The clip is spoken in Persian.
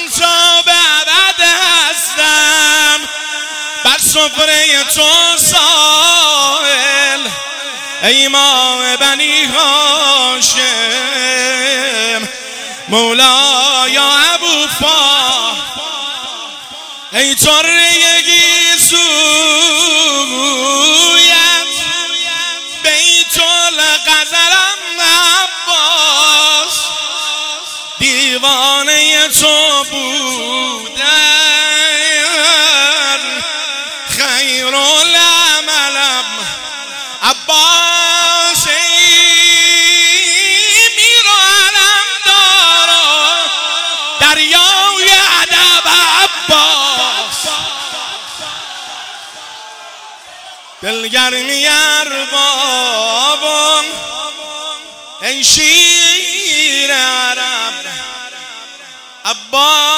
تا به ابد هستم بر سفره تو سائل ای ماه بنی هاشم مولا یا ابوالفا ای طره گیسویت بیت القذرم عباس دیوانه تو بودن خیر العملم عباس میر و علم دارا دریای ادب عباس دلگرمی اربابان ای شیر عرب عباس